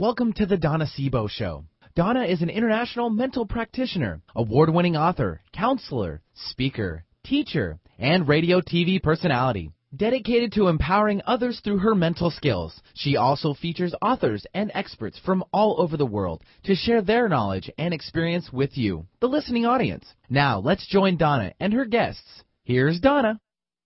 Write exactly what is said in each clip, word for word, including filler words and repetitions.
Welcome to the Donna Sebo Show. Donna is an international mental practitioner, award-winning author, counselor, speaker, teacher, and radio T V personality. Dedicated to empowering others through her mental skills, she also features authors and experts from all over the world to share their knowledge and experience with you, the listening audience. Now, let's join Donna and her guests. Here's Donna.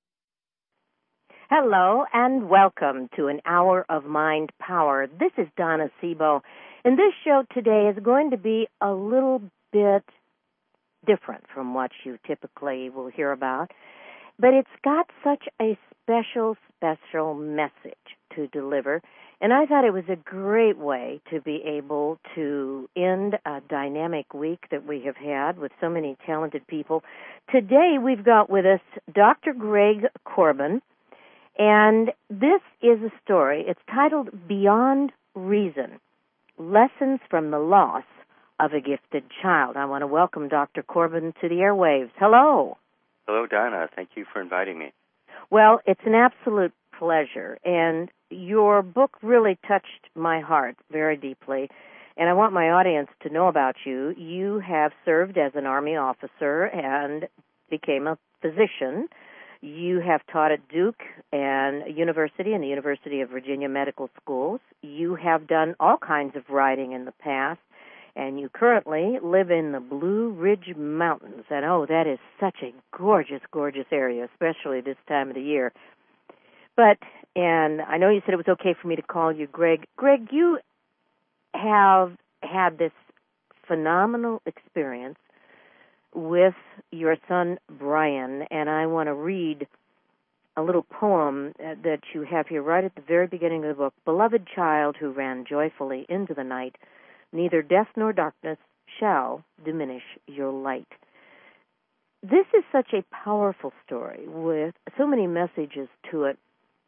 Hello and welcome to an hour of mind power. This is Donna Sebo, and this show today is going to be a little bit different from what you typically will hear about, but it's got such a special, special message to deliver, and I thought it was a great way to be able to end a dynamic week that we have had with so many talented people. Today we've got with us Doctor Greg Corbin. And this is a story. It's titled Beyond Reason, Lessons from the Loss of a Gifted Child. I want to welcome Doctor Corbin to the airwaves. Hello. Hello, Donna. Thank you for inviting me. Well, it's an absolute pleasure. And your book really touched my heart very deeply. And I want my audience to know about you. You have served as an Army officer and became a physician. You have taught at Duke and University and the University of Virginia Medical Schools. You have done all kinds of writing in the past, and you currently live in the Blue Ridge Mountains. And, oh, that is such a gorgeous, gorgeous area, especially this time of the year. But, and I know you said it was okay for me to call you Greg. Greg, you have had this phenomenal experience with your son, Brian, and I want to read a little poem that you have here right at the very beginning of the book. Beloved child who ran joyfully into the night, neither death nor darkness shall diminish your light. This is such a powerful story with so many messages to it.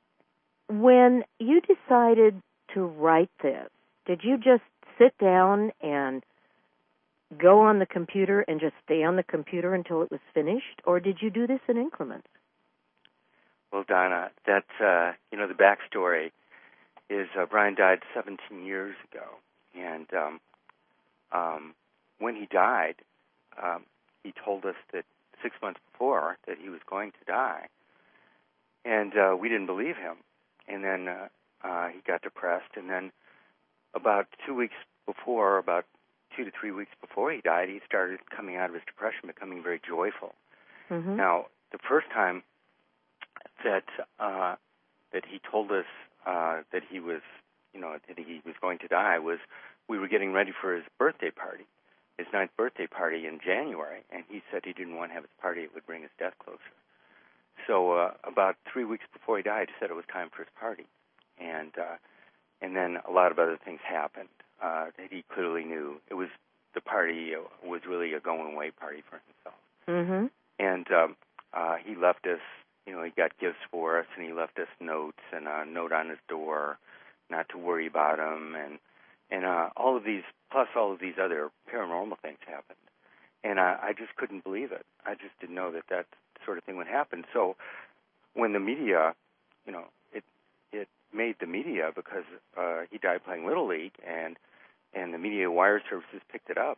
When you decided to write this, did you just sit down and go on the computer and just stay on the computer until it was finished, or did you do this in increments? Well, Donna, that, uh, you know, the backstory is uh, Brian died seventeen years ago, and um, um, when he died, um, he told us that six months before that he was going to die, and uh, we didn't believe him, and then uh, uh, he got depressed, and then about two weeks before, about two to three weeks before he died, he started coming out of his depression, becoming very joyful. Mm-hmm. Now, the first time that uh, that he told us uh, that he was, you know, that he was going to die was we were getting ready for his birthday party, his ninth birthday party in January, and he said he didn't want to have his party; it would bring his death closer. So uh, about three weeks before he died, he said it was time for his party, and uh, and then a lot of other things happened. Uh, that he clearly knew it was the party uh, was really a going away party for himself. Mm-hmm. And um, uh, he left us, you know, he got gifts for us, and he left us notes and a note on his door not to worry about him, and and uh, all of these, plus all of these other paranormal things happened. And I, I just couldn't believe it. I just didn't know that that sort of thing would happen. So when the media, you know, it it made the media because uh, he died playing Little League, and and the media wire services picked it up,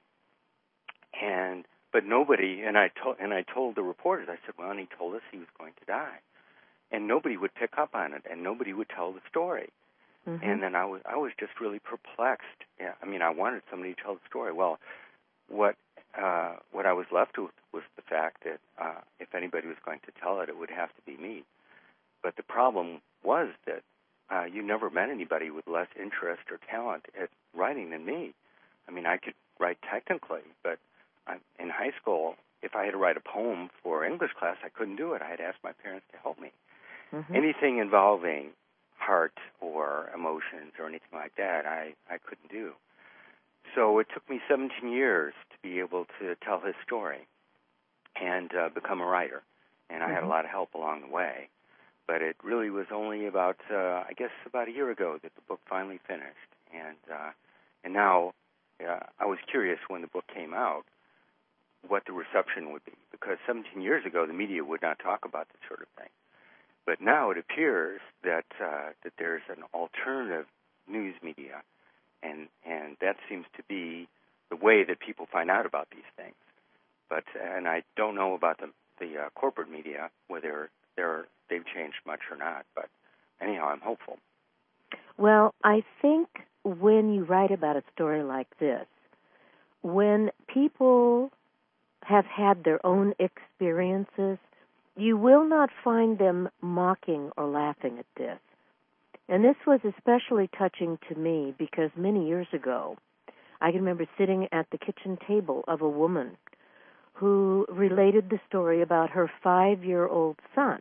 and but nobody. And I told and I told the reporters, I said, well, and he told us he was going to die, and nobody would pick up on it, and nobody would tell the story. Mm-hmm. And then I was I was just really perplexed. Yeah, I mean, I wanted somebody to tell the story. Well, what uh, what I was left with was the fact that uh, if anybody was going to tell it, it would have to be me. But the problem was that Uh, you never met anybody with less interest or talent at writing than me. I mean, I could write technically, but I, in high school, if I had to write a poem for English class, I couldn't do it. I had to ask my parents to help me. Mm-hmm. Anything involving heart or emotions or anything like that, I, I couldn't do. So it took me seventeen years to be able to tell his story and uh, become a writer, and I mm-hmm. had a lot of help along the way. But it really was only about, uh, I guess, about a year ago that the book finally finished. And uh, and now uh, I was curious when the book came out what the reception would be, because seventeen years ago the media would not talk about this sort of thing. But now it appears that uh, that there's an alternative news media and and that seems to be the way that people find out about these things. But and I don't know about the the uh, corporate media whether they're they've changed much or not. But anyhow, I'm hopeful. Well, I think when you write about a story like this, when people have had their own experiences, you will not find them mocking or laughing at this. And this was especially touching to me because many years ago, I can remember sitting at the kitchen table of a woman who related the story about her five-year-old son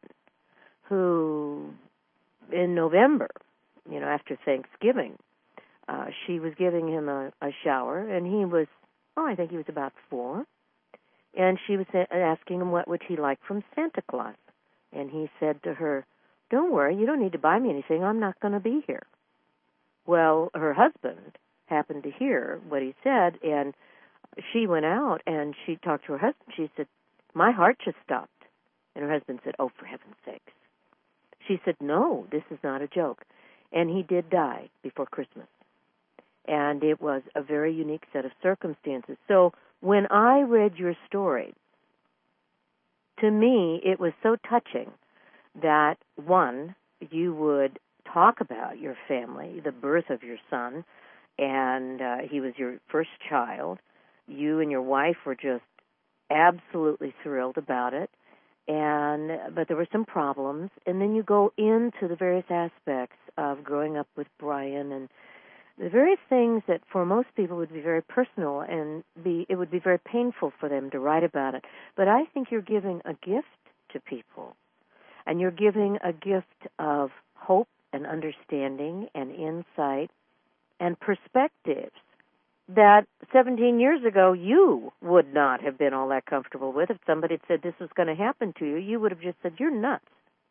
who, in November, you know, after Thanksgiving, uh, she was giving him a, a shower, and he was, oh, I think he was about four, and she was asking him what would he like from Santa Claus. And he said to her, don't worry, you don't need to buy me anything, I'm not going to be here. Well, her husband happened to hear what he said, and she went out and she talked to her husband. She said, my heart just stopped. And her husband said, oh, for heaven's sakes. She said, no, this is not a joke. And he did die before Christmas. And it was a very unique set of circumstances. So when I read your story, to me it was so touching that, one, you would talk about your family, the birth of your son, and uh, he was your first child. You and your wife were just absolutely thrilled about it, and but there were some problems. And then you go into the various aspects of growing up with Brian and the various things that for most people would be very personal and be it would be very painful for them to write about it. But I think you're giving a gift to people, and you're giving a gift of hope and understanding and insight and perspectives that seventeen years ago you would not have been all that comfortable with. If somebody had said this was going to happen to you, you would have just said, you're nuts.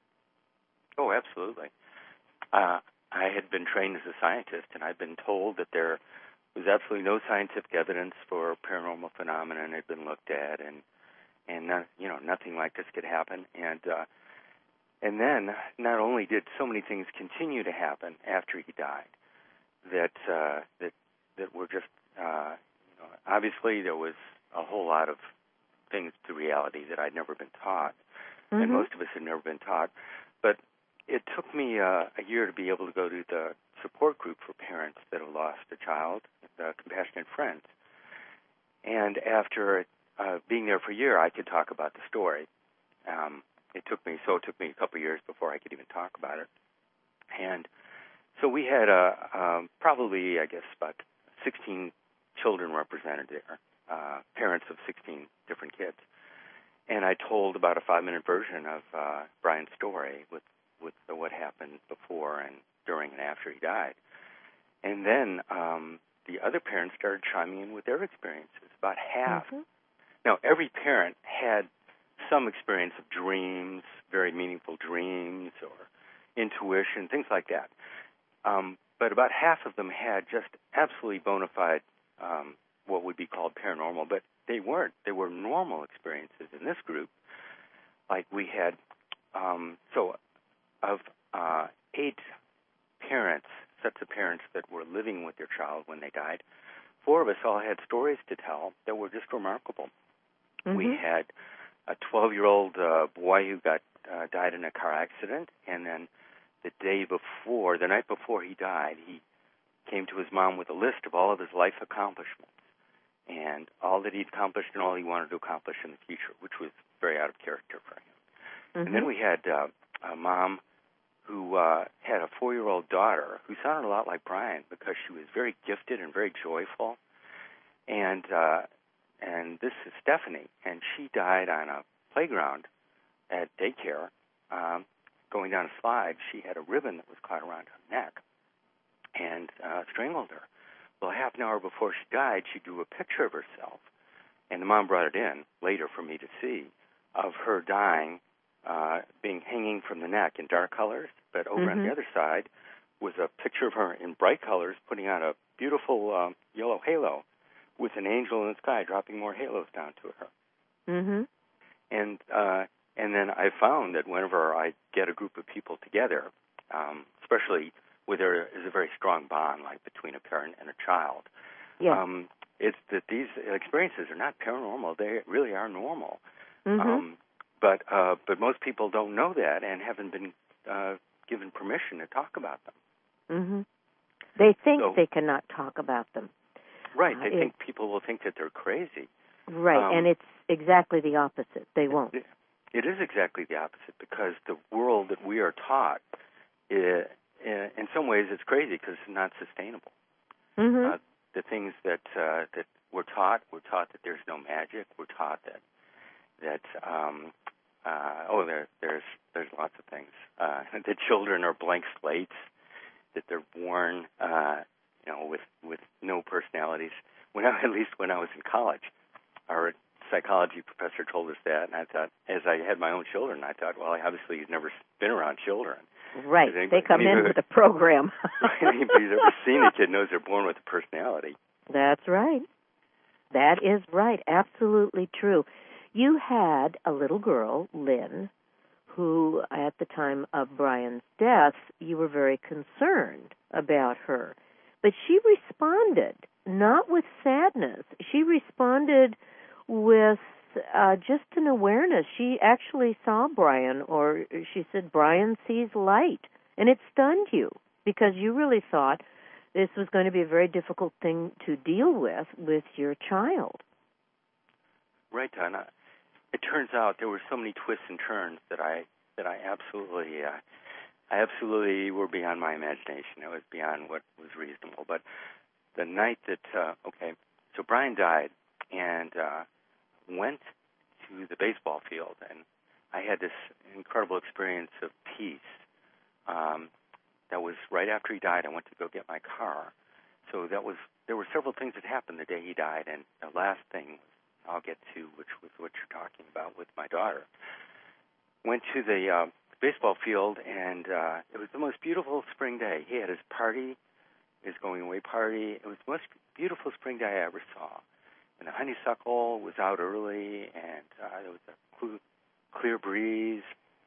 Oh, absolutely. Uh, I had been trained as a scientist, and I'd been told that there was absolutely no scientific evidence for paranormal phenomena had been looked at, and and not, you know nothing like this could happen. And uh, and then not only did so many things continue to happen after he died, that uh, that that were just uh, you know, obviously there was a whole lot of things to reality that I'd never been taught, mm-hmm. and most of us had never been taught, but it took me uh, a year to be able to go to the support group for parents that have lost a child, the Compassionate Friends. And after uh, being there for a year, I could talk about the story. Um, it took me so it took me a couple of years before I could even talk about it. And so we had uh, um, probably, I guess, about sixteen children represented there, uh, parents of sixteen different kids. And I told about a five-minute version of uh, Brian's story with with the, what happened before and during and after he died. And then um, the other parents started chiming in with their experiences, about half. Mm-hmm. Now, every parent had some experience of dreams, very meaningful dreams or intuition, things like that. Um, but about half of them had just absolutely bona fide um, what would be called paranormal, but they weren't. They were normal experiences in this group. Like we had, um, so of uh, eight parents, sets of parents that were living with their child when they died, four of us all had stories to tell that were just remarkable. Mm-hmm. We had a twelve-year-old uh, boy who got uh, died in a car accident, and then the day before, the night before he died, he came to his mom with a list of all of his life accomplishments and all that he'd accomplished and all he wanted to accomplish in the future, which was very out of character for him. Mm-hmm. And then we had uh, a mom who uh, had a four-year-old daughter who sounded a lot like Brian because she was very gifted and very joyful. And uh, and this is Stephanie, and she died on a playground at daycare. Um, going down a slide, she had a ribbon that was caught around her neck and uh, strangled her. Well, half an hour before she died, she drew a picture of herself, and the mom brought it in later for me to see, of her dying, uh, being hanging from the neck in dark colors, but over mm-hmm. on the other side was a picture of her in bright colors putting on a beautiful um, yellow halo with an angel in the sky dropping more halos down to her. Mm-hmm. And uh, and then I found that whenever I get a group of people together, um, especially where there is a very strong bond, like between a parent and a child. Yes. Um, it's that these experiences are not paranormal; they really are normal. Mm-hmm. Um, but uh, but most people don't know that and haven't been uh, given permission to talk about them. Mm-hmm. They think so, they cannot talk about them. Right. Uh, they it, think people will think that they're crazy. Right, um, and it's exactly the opposite. They won't. It, it is exactly the opposite, because the world that we are taught, is, in some ways, it's crazy because it's not sustainable. Mm-hmm. Uh, the things that uh, that we're taught, we're taught that there's no magic. We're taught that that um, uh, oh, there, there's there's lots of things. Uh, that children are blank slates, that they're born, uh, you know, with with no personalities. When I, at least when I was in college, our psychology professor told us that, and I thought, as I had my own children, I thought, well, obviously he's never been around children. Right. Anybody, they come in with a program. Anybody who's ever seen a kid knows they're born with a personality. That's right. That is right. Absolutely true. You had a little girl, Lynn, who at the time of Brian's death, you were very concerned about her. But she responded, not with sadness. She responded with uh, just an awareness. She actually saw Brian, or she said, Brian sees light. And it stunned you because you really thought this was going to be a very difficult thing to deal with with your child. Right, Donna. It turns out there were so many twists and turns that I that I absolutely, uh, I absolutely were beyond my imagination. It was beyond what was reasonable. But the night that, uh, okay, so Brian died, and uh, went to the baseball field, and I had this incredible experience of peace. Um, that was right after he died. I went to go get my car. So that was there were several things that happened the day he died, and the last thing I'll get to, which was what you're talking about with my daughter. Went to the uh, baseball field, and uh, it was the most beautiful spring day. He had his party, his going away party. It was the most beautiful spring day I ever saw. And the honeysuckle was out early, and uh, there was a cl- clear breeze,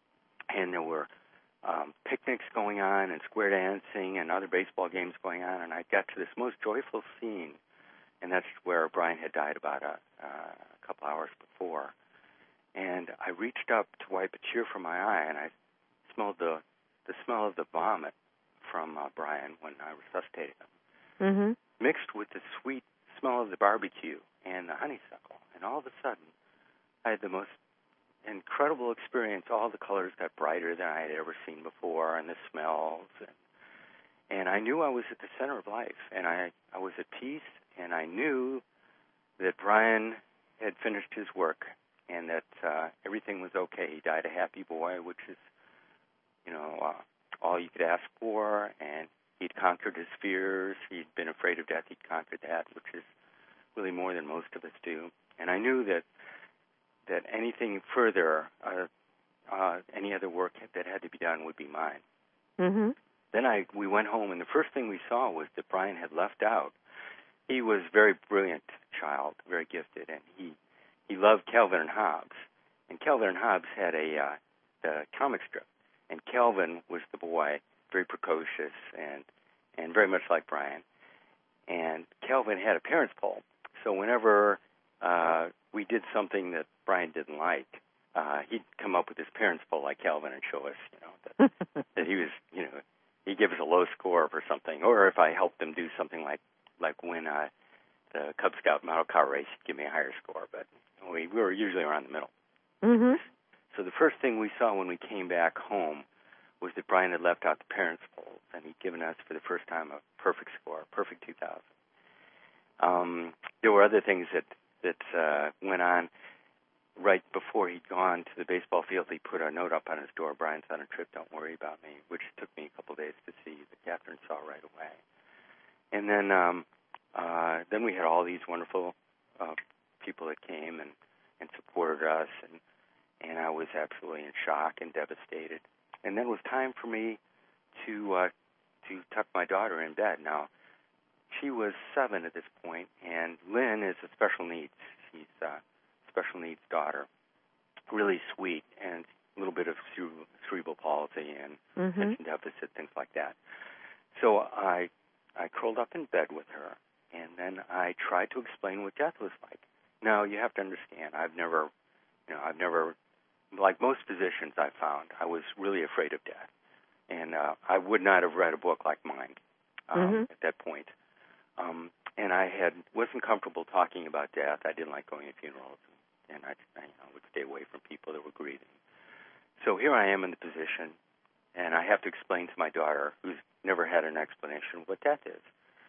and there were um, picnics going on and square dancing and other baseball games going on. And I got to this most joyful scene, and that's where Brian had died about a, uh, a couple hours before. And I reached up to wipe a tear from my eye, and I smelled the the smell of the vomit from uh, Brian when I resuscitated him, Mm-hmm. mixed with the sweet smell of the barbecue and the honeysuckle. And all of a sudden, I had the most incredible experience. All the colors got brighter than I had ever seen before, and the smells. And, and I knew I was at the center of life, and I, I was at peace, and I knew that Brian had finished his work and that uh, everything was okay. He died a happy boy, which is, you know, uh, all you could ask for, and he'd conquered his fears. He'd been afraid of death. He'd conquered that, which is really more than most of us do. And I knew that that anything further, uh, uh, any other work that had to be done would be mine. Mm-hmm. Then I we went home, and the first thing we saw was that Brian had left out. He was a very brilliant child, very gifted, and he he loved Calvin and Hobbes. And Calvin and Hobbes had a uh, the comic strip, and Calvin was the boy, very precocious and and very much like Brian. And Calvin had a parents' poll, so whenever uh, we did something that Brian didn't like, uh, he'd come up with his parents' poll like Calvin and show us, you know, that, that he was, you know, he'd give us a low score for something, or if I helped him do something like like win uh, the Cub Scout model car race, he'd give me a higher score. But we, we were usually around the middle. Mm-hmm. So the first thing we saw when we came back home was that Brian had left out the parents' polls, and he'd given us for the first time a perfect score, a perfect two thousand. Um, there were other things that that uh, went on. Right before he'd gone to the baseball field, he put a note up on his door, "Brian's on a trip, don't worry about me," which took me a couple of days to see. The Catherine saw right away. And then um, uh, then we had all these wonderful uh, people that came and, and supported us, and, and I was absolutely in shock and devastated. And then it was time for me to uh, to tuck my daughter in bed. Now, she was seven at this point, and Lynn is a special needs. She's uh, special needs daughter, really sweet, and a little bit of cerebral palsy and Mm-hmm. attention deficit, things like that. so I I curled up in bed with her, and then I tried to explain what death was like. Now, you have to understand, I've never, you know, I've never, like most physicians I found, I was really afraid of death. And uh, I would not have read a book like mine um, mm-hmm. at that point. Um, and I had wasn't comfortable talking about death. I didn't like going to funerals, and I, I you know, would stay away from people that were grieving. So here I am in the position, and I have to explain to my daughter, who's never had an explanation, what death is.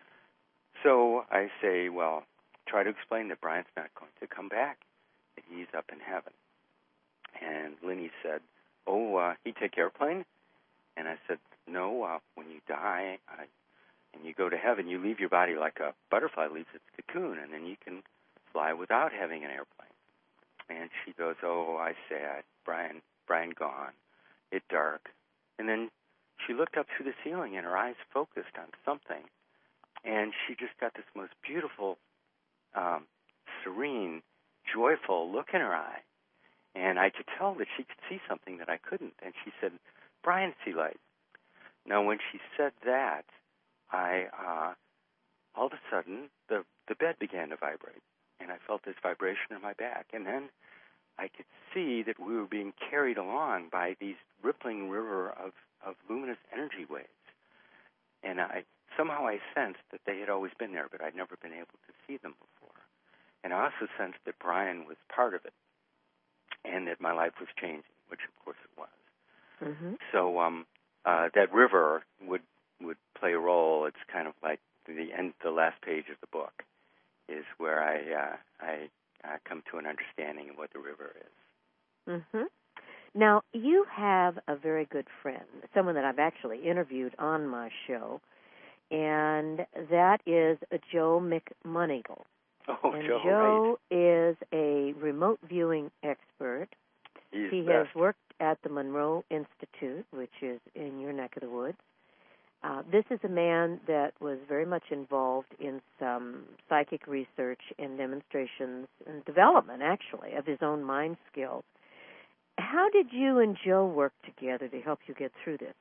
So I say, well, try to explain that Brian's not going to come back, that he's up in heaven. And Lenny said, oh, uh, he take airplane? And I said, no, uh, when you die I, and you go to heaven, you leave your body like a butterfly leaves its cocoon, and then you can fly without having an airplane. And she goes, oh, I sad, Brian, Brian gone. It dark. And then she looked up through the ceiling, and her eyes focused on something. And she just got this most beautiful, um, serene, joyful look in her eye. And I could tell that she could see something that I couldn't. And she said, Brian, see light. Now, when she said that, I, uh, all of a sudden, the, the bed began to vibrate. And I felt this vibration in my back. And then I could see that we were being carried along by these rippling river of, of luminous energy waves. And I somehow I sensed that they had always been there, but I'd never been able to see them before. And I also sensed that Brian was part of it, and that my life was changing, which of course it was. Mm-hmm. So um, uh, that river would would play a role. It's kind of like the end, the last page of the book, is where I uh, I uh, come to an understanding of what the river is. Mm-hmm. Now, you have a very good friend, someone that I've actually interviewed on my show, and that is Joe McMoneagle. Oh, and Joe, Joe right. is a remote viewing expert. He's he best. has worked at the Monroe Institute, which is in your neck of the woods. Uh, this is a man that was very much involved in some psychic research and demonstrations and development, actually, of his own mind skills. How did you and Joe work together to help you get through this?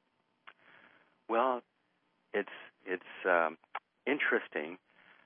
Well, it's it's um, interesting.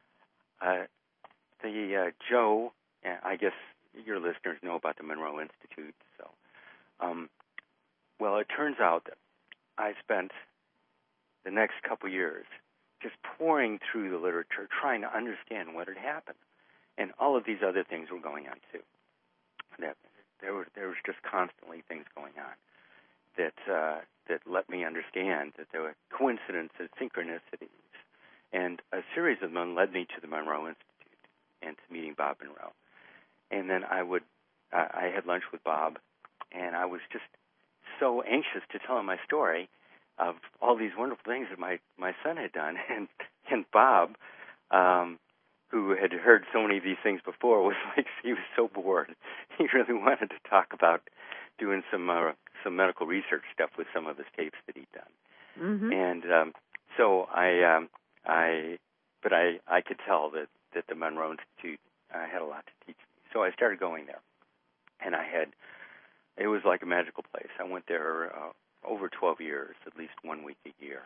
Uh, the uh, Joe, I guess your listeners know about the Monroe Institute. So, um, well, it turns out that I spent the next couple years just pouring through the literature, trying to understand what had happened, and all of these other things were going on too. That there were there was just constantly things going on that uh, that let me understand that there were coincidences, synchronicities, and a series of them led me to the Monroe Institute and to meeting Bob Monroe. And then I would uh, I had lunch with Bob, and I was just so anxious to tell him my story of all these wonderful things that my, my son had done. And and Bob, um, who had heard so many of these things before, was like, he was so bored. He really wanted to talk about doing some uh, some medical research stuff with some of his tapes that he'd done. Mm-hmm. And um, so I um, I but I, I could tell that, that the Monroe Institute uh, had a lot to teach me. So I started going there, and I had it was like a magical place. I went there uh, over twelve years, at least one week a year.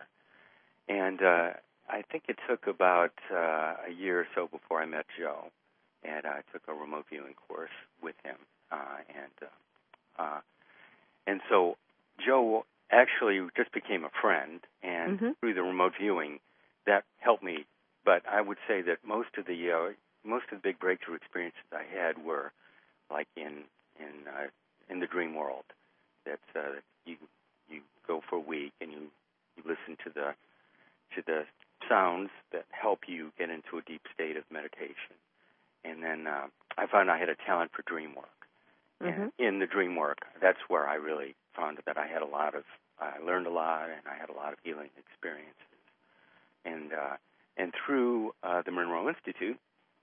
And uh, I think it took about uh, a year or so before I met Joe, and I took a remote viewing course with him. Uh, and uh, uh, and so Joe actually just became a friend, and mm-hmm. through the remote viewing, that helped me. But I would say that most of the uh, most of the big breakthrough experiences I had were like in in uh, in the dream world. That uh, you you go for a week and you, you listen to the to the sounds that help you get into a deep state of meditation. And then uh, I found I had a talent for dream work. Mm-hmm. And in the dream work, that's where I really found that I had a lot of, I learned a lot, and I had a lot of healing experiences. And uh, and through uh, the Monroe Institute,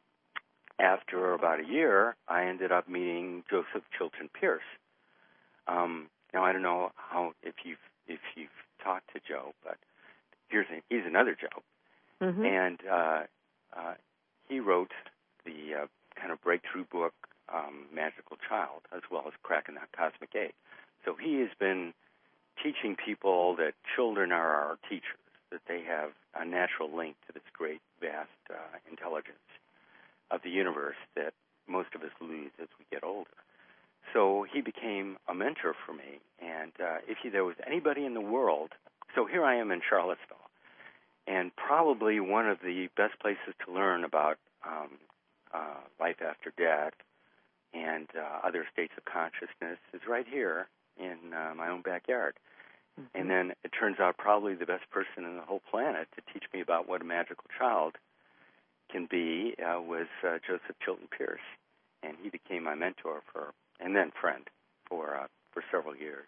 after about a year, I ended up meeting Joseph Chilton Pierce. Um, now I don't know how if you've if you've talked to Joe, but here's a, he's another Joe, mm-hmm. and uh, uh, he wrote the uh, kind of breakthrough book um, Magical Child, as well as Cracking That Cosmic Egg. So he has been teaching people that children are our teachers, that they have a natural link to this great, vast uh, intelligence of the universe that most of us lose as we get older. So he became a mentor for me. And uh, if there was anybody in the world, so here I am in Charlottesville, and probably one of the best places to learn about um, uh, life after death and uh, other states of consciousness is right here in uh, my own backyard. Mm-hmm. And then it turns out probably the best person in the whole planet to teach me about what a magical child can be uh, was uh, Joseph Chilton Pierce. And he became my mentor for, and then friend for uh, for several years.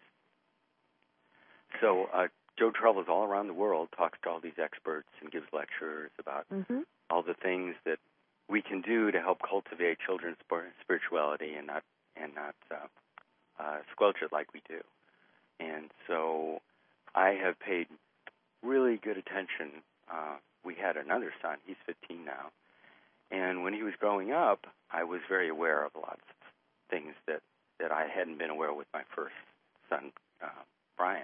So uh, Joe travels all around the world, talks to all these experts, and gives lectures about mm-hmm. all the things that we can do to help cultivate children's spirituality and not and not uh, uh, squelch it like we do. And so I have paid really good attention. Uh, we had another son. He's fifteen now. And when he was growing up, I was very aware of lots of things that, that I hadn't been aware with my first son, uh, Brian.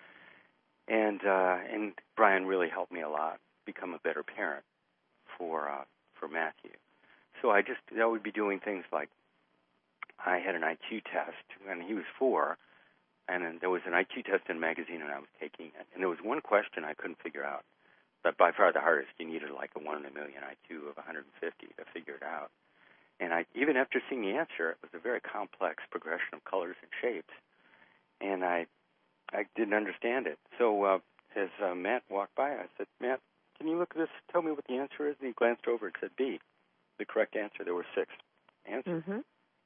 And uh, and Brian really helped me a lot become a better parent for uh, for Matthew. So I just I would be doing things like I had an I Q test when he was four, and then there was an I Q test in a magazine, and I was taking it. And there was one question I couldn't figure out. But by far the hardest. You needed like a one in a million I Q of one hundred fifty to figure it out. And I, even after seeing the answer, it was a very complex progression of colors and shapes, and I, I didn't understand it. So uh, as uh, Matt walked by, I said, "Matt, can you look at this? Tell me what the answer is." And he glanced over and said, "B, the correct answer." There were six answers, mm-hmm.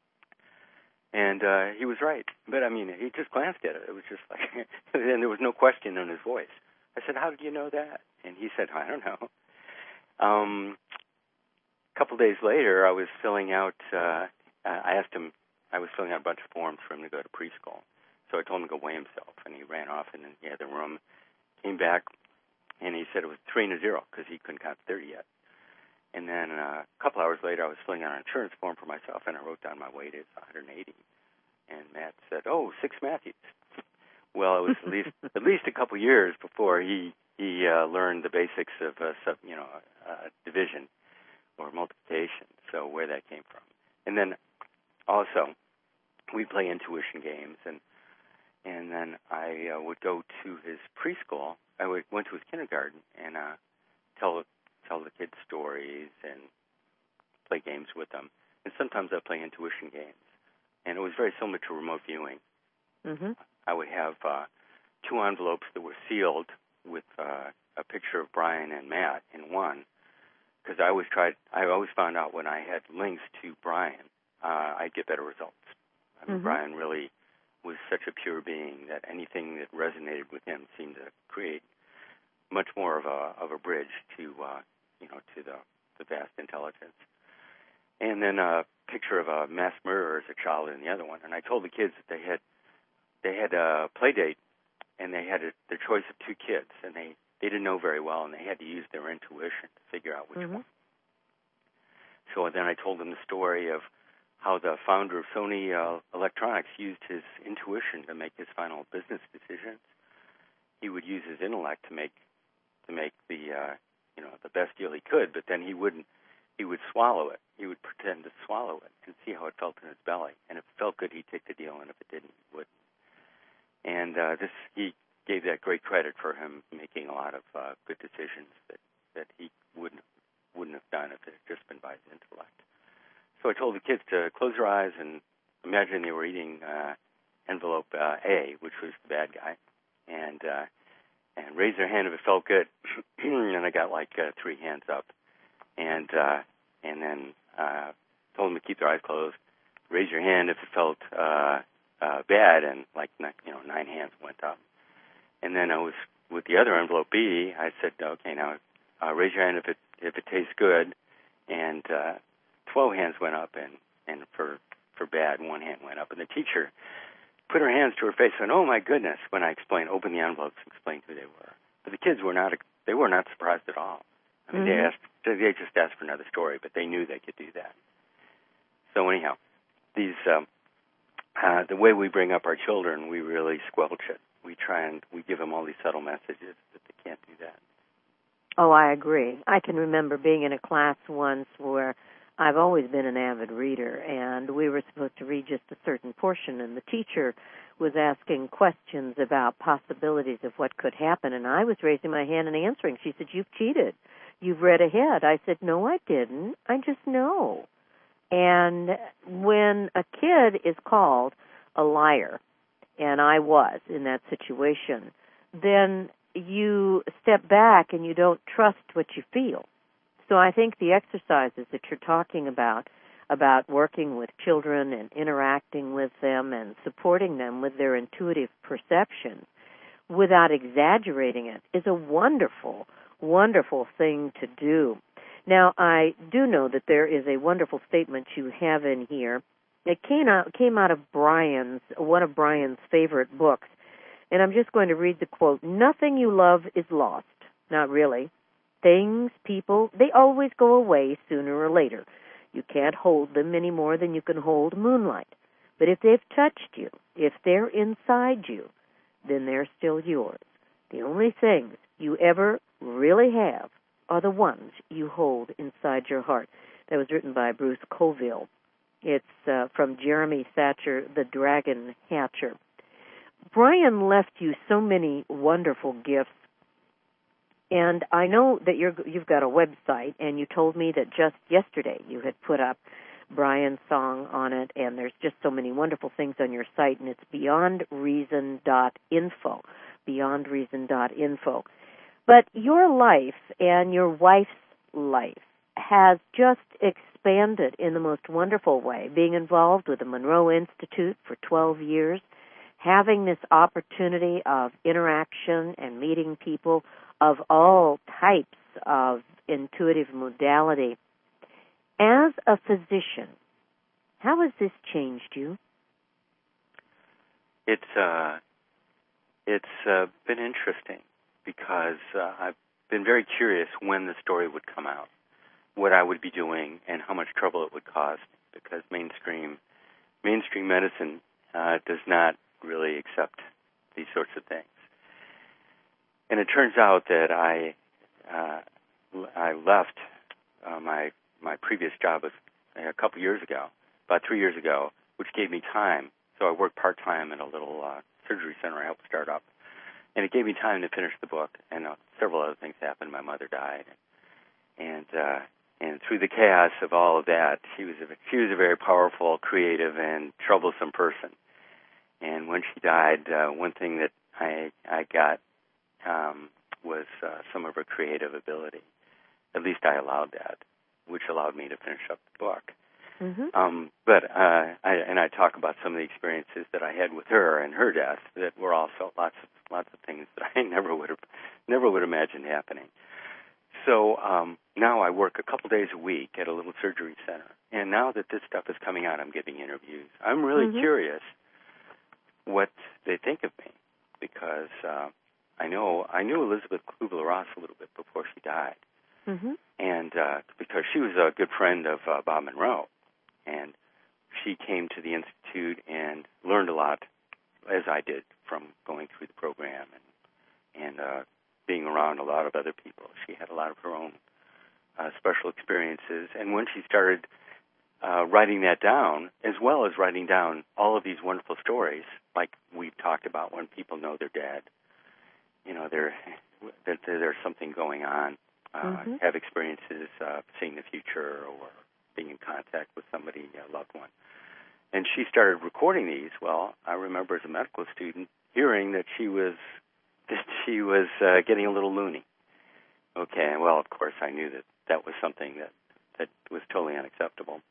and uh, he was right. But I mean, he just glanced at it. It was just like, and there was no question in his voice. I said, "How did you know that?" And he said, "I don't know." Um, a couple days later, I was filling out, uh, I asked him, I was filling out a bunch of forms for him to go to preschool. So I told him to go weigh himself, and he ran off in the other room, came back, and he said it was three and a zero because he couldn't count thirty yet. And then uh, a couple hours later, I was filling out an insurance form for myself, and I wrote down my weight as one hundred eighty. And Matt said, "Oh, six Matthews." Well, it was at least at least a couple years before he he uh, learned the basics of uh, sub, you know uh, division or multiplication. So where that came from, and then also we play intuition games, and and then I uh, would go to his preschool. I would, went to his kindergarten and uh, tell tell the kids stories and play games with them. And sometimes I play intuition games, and it was very similar to remote viewing. Mm-hmm. I would have uh, two envelopes that were sealed with uh, a picture of Brian and Matt in one, because I always tried. I always found out when I had links to Brian, uh, I'd get better results. I mean, mm-hmm. Brian really was such a pure being that anything that resonated with him seemed to create much more of a of a bridge to uh, you know to the, the vast intelligence. And then a picture of a mass murderer as a child in the other one. And I told the kids that they had they had a play date, and they had a, their choice of two kids, and they, they didn't know very well, and they had to use their intuition to figure out which mm-hmm. one. So then I told them the story of how the founder of Sony uh, Electronics used his intuition to make his final business decisions. He would use his intellect to make to make the uh, you know the best deal he could, but then he wouldn't. He would swallow it. He would pretend to swallow it and see how it felt in his belly. And if it felt good, he'd take the deal, and if it didn't, he wouldn't. And uh, this, he gave that great credit for him making a lot of uh, good decisions that, that he wouldn't wouldn't have done if it had just been by his intellect. So I told the kids to close their eyes and imagine they were eating uh, envelope uh, A, which was the bad guy, and uh, and raise their hand if it felt good. And I got like uh, three hands up, and uh, and then uh, told them to keep their eyes closed. Raise your hand if it felt uh, uh, bad, and like you know nine hands went up. And then I was with the other envelope B. I said, okay, now uh, raise your hand if it if it tastes good, and uh, twelve hands went up, and, and for for bad, one hand went up. And the teacher put her hands to her face and, oh my goodness, when I explained, opened the envelopes and explained who they were. But the kids were not they were not surprised at all. I mean, mm-hmm. they asked they just asked for another story, but they knew they could do that. So anyhow, these um, uh, the way we bring up our children, we really squelch it. We try and we give them all these subtle messages that they can't do that. Oh, I agree. I can remember being in a class once where I've always been an avid reader, and we were supposed to read just a certain portion, and the teacher was asking questions about possibilities of what could happen, and I was raising my hand and answering. She said, "You've cheated. You've read ahead." I said, "No, I didn't. I just know." And when a kid is called a liar, and I was in that situation, then you step back and you don't trust what you feel. So I think the exercises that you're talking about, about working with children and interacting with them and supporting them with their intuitive perception without exaggerating it, is a wonderful, wonderful thing to do. Now, I do know that there is a wonderful statement you have in here. It came out, came out of Brian's, one of Brian's favorite books, and I'm just going to read the quote. "Nothing you love is lost." Not really. Things, people, they always go away sooner or later. You can't hold them any more than you can hold moonlight. But if they've touched you, if they're inside you, then they're still yours. The only things you ever really have are the ones you hold inside your heart. That was written by Bruce Coville. It's uh, from Jeremy Thatcher, The Dragon Hatcher. Brian left you so many wonderful gifts, and I know that you're, you've got a website, and you told me that just yesterday you had put up Brian's song on it, and there's just so many wonderful things on your site, and it's beyond reason dot info, beyond reason dot info. But your life and your wife's life has just expanded in the most wonderful way, being involved with the Monroe Institute for twelve years, having this opportunity of interaction and meeting people of all types of intuitive modality. As a physician, how has this changed you? It's uh, it's uh, been interesting because uh, I've been very curious when the story would come out, what I would be doing, and how much trouble it would cause, because mainstream mainstream medicine uh, does not really accept these sorts of things. And it turns out that I uh, I left uh, my my previous job a couple years ago, about three years ago, which gave me time. So I worked part-time at a little uh, surgery center I helped start up. And it gave me time to finish the book, and uh, several other things happened. My mother died. And uh, and through the chaos of all of that, she was a, she was a very powerful, creative, and troublesome person. And when she died, uh, one thing that I, I got um, was uh, some of her creative ability. At least I allowed that, which allowed me to finish up the book. Mm-hmm. Um, but uh, I, and I talk about some of the experiences that I had with her and her death that were also lots of lots of things that I never would have never would imagine happening. So um, now I work a couple days a week at a little surgery center, and now that this stuff is coming out, I'm giving interviews. I'm really mm-hmm. curious what they think of me, because uh, I know I knew Elizabeth Kubler-Ross a little bit before she died, mm-hmm. and uh, because she was a good friend of uh, Bob Monroe. And she came to the Institute and learned a lot, as I did, from going through the program and, and uh, being around a lot of other people. She had a lot of her own uh, special experiences. And when she started uh, writing that down, as well as writing down all of these wonderful stories, like we've talked about when people know they're dead, you know, they're, that there's something going on, uh, mm-hmm. have experiences uh, seeing the future or being in contact with somebody, a loved one. And she started recording these. Well, I remember as a medical student hearing that she was that she was uh, getting a little loony. Okay, well, of course, I knew that that was something that, that was totally unacceptable.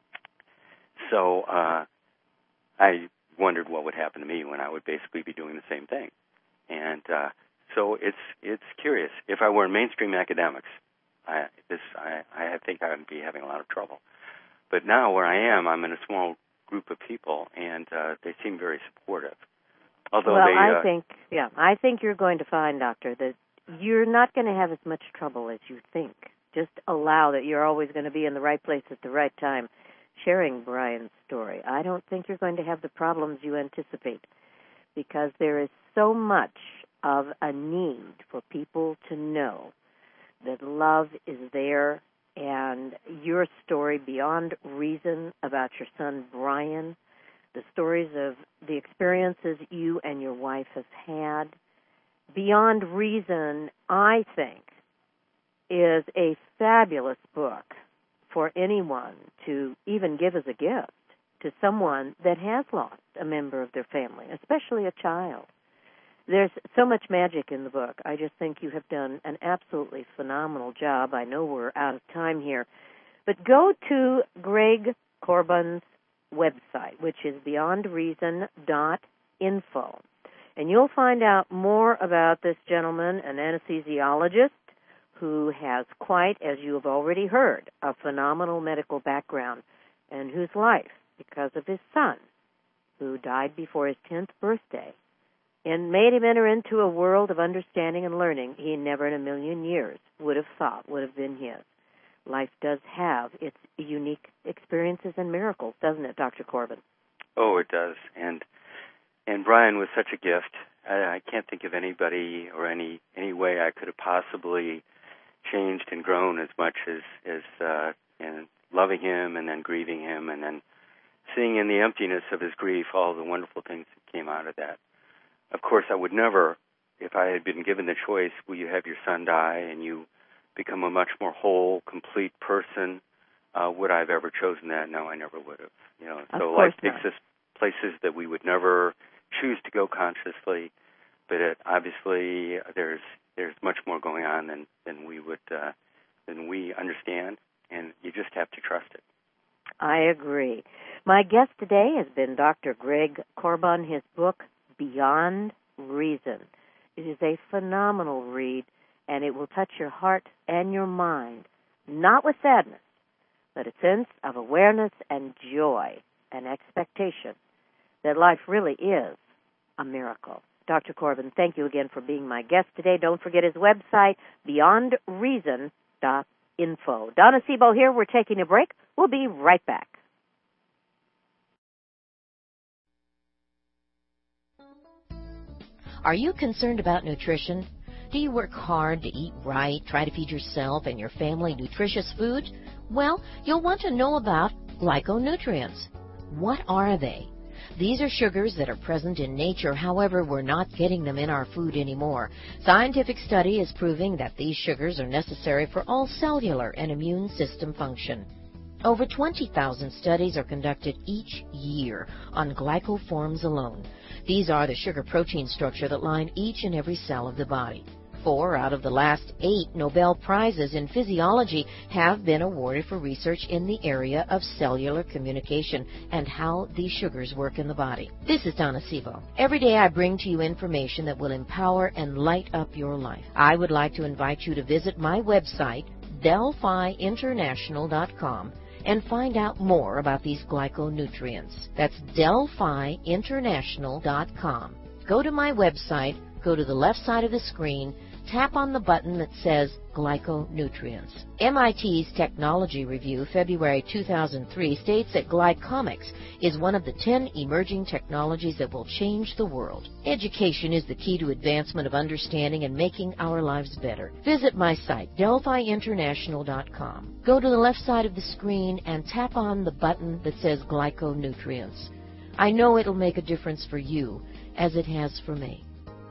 So uh, I wondered what would happen to me when I would basically be doing the same thing. And uh, so it's it's curious. If I were in mainstream academics, I, this, I, I think I would be having a lot of trouble. But now where I am, I'm in a small group of people, and uh, they seem very supportive. Although well, they, I uh, think, yeah, I think you're going to find, Doctor, that you're not going to have as much trouble as you think. Just allow that you're always going to be in the right place at the right time, sharing Brian's story. I don't think you're going to have the problems you anticipate, because there is so much of a need for people to know that love is there, and your story, Beyond Reason, about your son Brian, the stories of the experiences you and your wife have had. Beyond Reason, I think, is a fabulous book for anyone to even give as a gift to someone that has lost a member of their family, especially a child. There's so much magic in the book. I just think you have done an absolutely phenomenal job. I know we're out of time here. But go to Greg Corbin's website, which is beyond reason dot info, and you'll find out more about this gentleman, an anesthesiologist who has quite, as you have already heard, a phenomenal medical background, and whose life, because of his son, who died before his tenth birthday, and made him enter into a world of understanding and learning he never in a million years would have thought would have been his. Life does have its unique experiences and miracles, doesn't it, Doctor Corbin? Oh, it does. And and Brian was such a gift. I, I can't think of anybody or any any way I could have possibly changed and grown as much as as uh, in loving him and then grieving him and then seeing in the emptiness of his grief all the wonderful things that came out of that. Of course, I would never, if I had been given the choice, will you have your son die and you become a much more whole, complete person, uh, would I have ever chosen that? No, I never would have. You know, of so life takes us places that we would never choose to go consciously, but it, obviously there's there's much more going on than than we would uh, than we understand, and you just have to trust it. I agree. My guest today has been Doctor Greg Corbin. His book, Beyond Reason. It is a phenomenal read, and it will touch your heart and your mind, not with sadness, but a sense of awareness and joy and expectation that life really is a miracle. Doctor Corbin, thank you again for being my guest today. Don't forget his website, beyond reason dot info. Donna Sebo here. We're taking a break. We'll be right back. Are you concerned about nutrition? Do you work hard to eat right, try to feed yourself and your family nutritious food? Well, you'll want to know about glyconutrients. What are they? These are sugars that are present in nature, however, we're not getting them in our food anymore. Scientific study is proving that these sugars are necessary for all cellular and immune system function. Over twenty thousand studies are conducted each year on glycoforms alone. These are the sugar-protein structure that line each and every cell of the body. Four out of the last eight Nobel Prizes in physiology have been awarded for research in the area of cellular communication and how these sugars work in the body. This is Donna Sebo. Every day I bring to you information that will empower and light up your life. I would like to invite you to visit my website, Delphi International dot com, and find out more about these glyconutrients. That's Delphi International dot com. Go to my website, go to the left side of the screen, tap on the button that says Glyconutrients. M I T's Technology Review, February two thousand three, states that glycomics is one of the ten emerging technologies that will change the world. Education is the key to advancement of understanding and making our lives better. Visit my site, Delphi International dot com. Go to the left side of the screen and tap on the button that says Glyconutrients. I know it'll make a difference for you, as it has for me.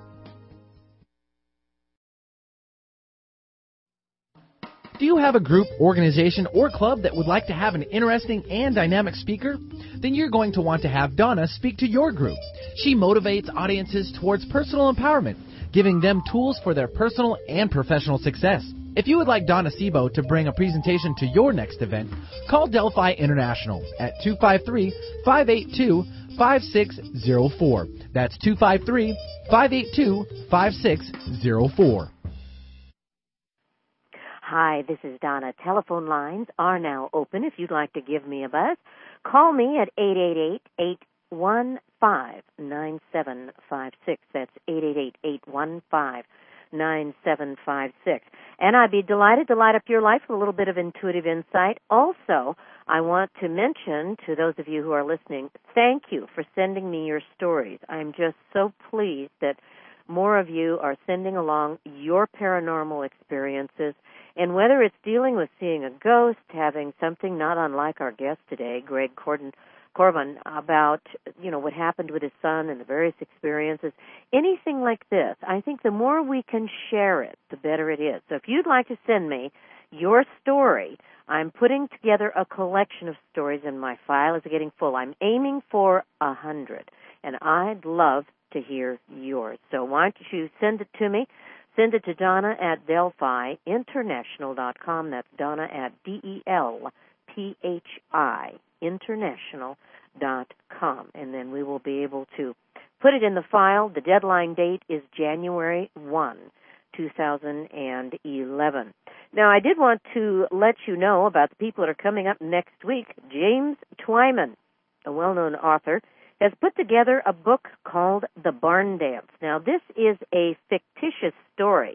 Do you have a group, organization, or club that would like to have an interesting and dynamic speaker? Then you're going to want to have Donna speak to your group. She motivates audiences towards personal empowerment, giving them tools for their personal and professional success. If you would like Donna Sebo to bring a presentation to your next event, call Delphi International at two five three, five eight two, five six zero four. That's two five three, five eight two, five six zero four. Hi, this is Donna. Telephone lines are now open if you'd like to give me a buzz. Call me at eight eight eight, eight one five, nine seven five six. That's eight eight eight, eight one five, nine seven five six. And I'd be delighted to light up your life with a little bit of intuitive insight. Also, I want to mention to those of you who are listening, thank you for sending me your stories. I'm just so pleased that more of you are sending along your paranormal experiences. And whether it's dealing with seeing a ghost, having something not unlike our guest today, Greg Corden, Corbin, about, you know, what happened with his son and the various experiences, anything like this, I think the more we can share it, the better it is. So if you'd like to send me your story, I'm putting together a collection of stories, and my file is getting full. I'm aiming for a hundred, and I'd love to hear yours. So why don't you send it to me? Send it to Donna at Delphi International dot com. That's Donna at D E L P H I International dot com. And then we will be able to put it in the file. The deadline date is January first, two thousand eleven. Now, I did want to let you know about the people that are coming up next week. James Twyman, a well-known author, has put together a book called The Barn Dance. Now, this is a fictitious story.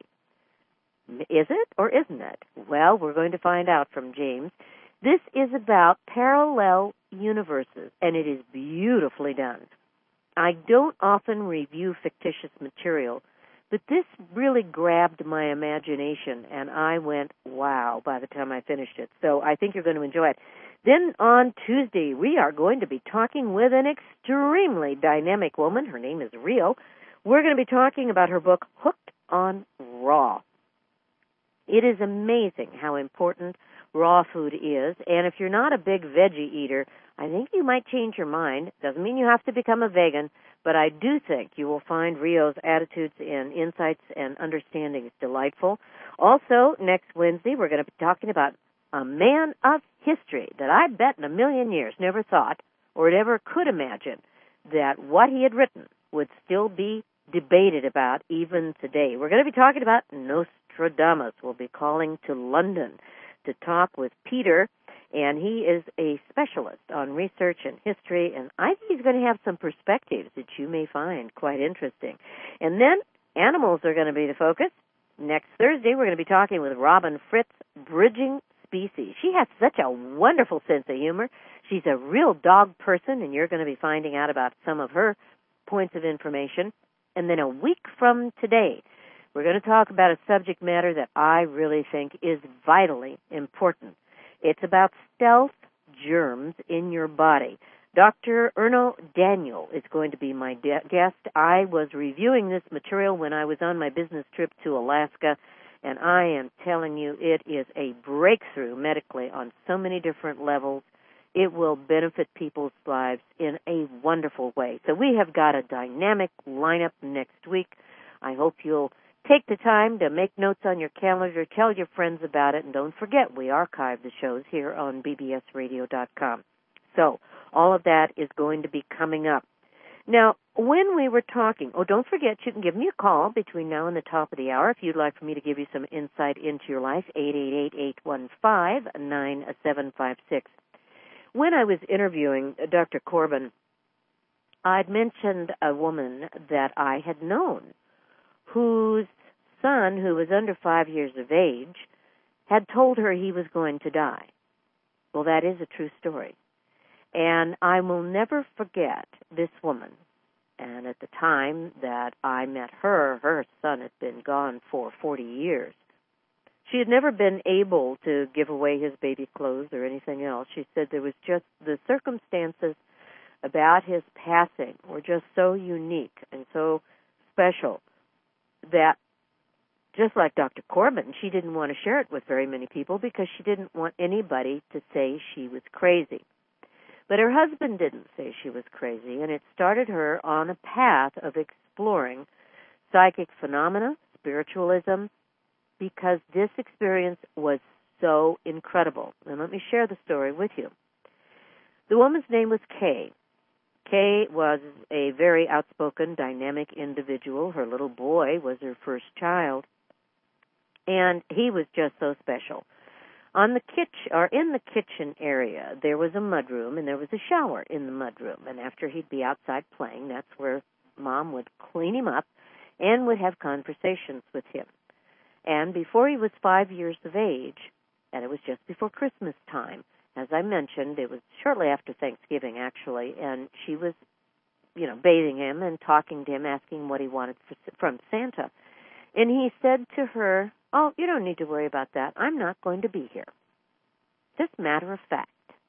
Is it or isn't it? Well, we're going to find out from James. This is about parallel universes, and it is beautifully done. I don't often review fictitious material, but this really grabbed my imagination, and I went, wow, by the time I finished it. So I think you're going to enjoy it. Then on Tuesday, we are going to be talking with an extremely dynamic woman. Her name is Rio. We're going to be talking about her book, Hooked on Raw. It is amazing how important raw food is, and if you're not a big veggie eater, I think you might change your mind. Doesn't mean you have to become a vegan, but I do think you will find Rio's attitudes and insights and understandings delightful. Also, next Wednesday, we're going to be talking about a man of history that I bet in a million years never thought or ever could imagine that what he had written would still be debated about even today. We're going to be talking about Nostradamus. We'll be calling to London to talk with Peter, and he is a specialist on research and history, and I think he's going to have some perspectives that you may find quite interesting. And then animals are going to be the focus. Next Thursday, we're going to be talking with Robin Fritz, Bridging Species. She has such a wonderful sense of humor. She's a real dog person, and you're going to be finding out about some of her points of information. And then a week from today, we're going to talk about a subject matter that I really think is vitally important. It's about stealth germs in your body. Doctor Erno Daniel is going to be my de- guest. I was reviewing this material when I was on my business trip to Alaska, and I am telling you, it is a breakthrough medically on so many different levels. It will benefit people's lives in a wonderful way. So we have got a dynamic lineup next week. I hope you'll take the time to make notes on your calendar, tell your friends about it, and don't forget we archive the shows here on B B S radio dot com. So all of that is going to be coming up. Now, when we were talking, oh, don't forget you can give me a call between now and the top of the hour if you'd like for me to give you some insight into your life, eight eight eight, eight one five, nine seven five six. When I was interviewing Doctor Corbin, I'd mentioned a woman that I had known whose son, who was under five years of age, had told her he was going to die. Well, that is a true story. And I will never forget this woman. And at the time that I met her, her son had been gone for forty years. She had never been able to give away his baby clothes or anything else. She said there was just the circumstances about his passing were just so unique and so special that, just like Doctor Corbin, she didn't want to share it with very many people because she didn't want anybody to say she was crazy. But her husband didn't say she was crazy, and it started her on a path of exploring psychic phenomena, spiritualism, because this experience was so incredible. And let me share the story with you. The woman's name was Kay. Kay was a very outspoken, dynamic individual. Her little boy was her first child, and he was just so special. On the kitchen, or in the kitchen area, there was a mudroom, and there was a shower in the mudroom. And after he'd be outside playing, that's where Mom would clean him up and would have conversations with him. And before he was five years of age, and it was just before Christmas time, as I mentioned, it was shortly after Thanksgiving, actually, and she was, you know, bathing him and talking to him, asking what he wanted for, from Santa. And he said to her, oh, you don't need to worry about that. I'm not going to be here. Just matter of fact.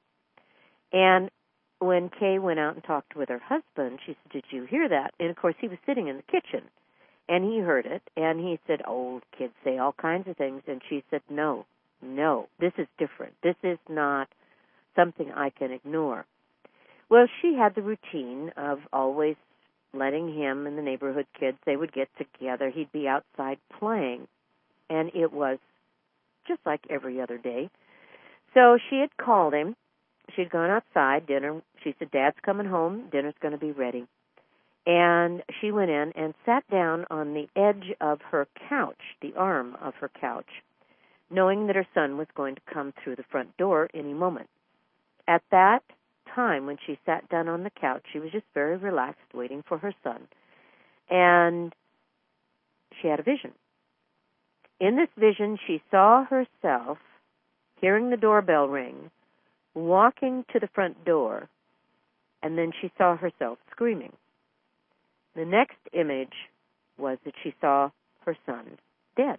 And when Kay went out and talked with her husband, she said, did you hear that? And, of course, he was sitting in the kitchen, and he heard it, and he said, oh, kids say all kinds of things. And she said, no, no, this is different. This is not something I can ignore. Well, she had the routine of always letting him and the neighborhood kids, they would get together. He'd be outside playing, and it was just like every other day. So she had called him. She'd gone outside, dinner. She said, Dad's coming home. Dinner's going to be ready. And she went in and sat down on the edge of her couch, the arm of her couch, knowing that her son was going to come through the front door any moment. At that time, when she sat down on the couch, she was just very relaxed, waiting for her son. And she had a vision. In this vision, she saw herself, hearing the doorbell ring, walking to the front door, and then she saw herself screaming. The next image was that she saw her son dead.